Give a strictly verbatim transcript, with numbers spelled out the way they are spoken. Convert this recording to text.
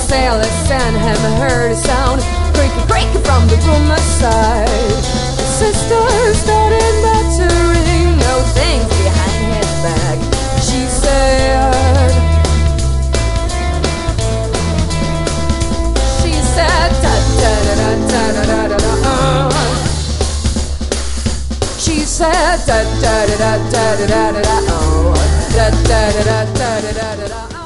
say, listen, him heard a sound creaking, creaking from the room aside. His sister started muttering no things behind his back. She said, she said, da da da da da da da da uh. She said, da da da da da da da da oh, da da da da da da da da.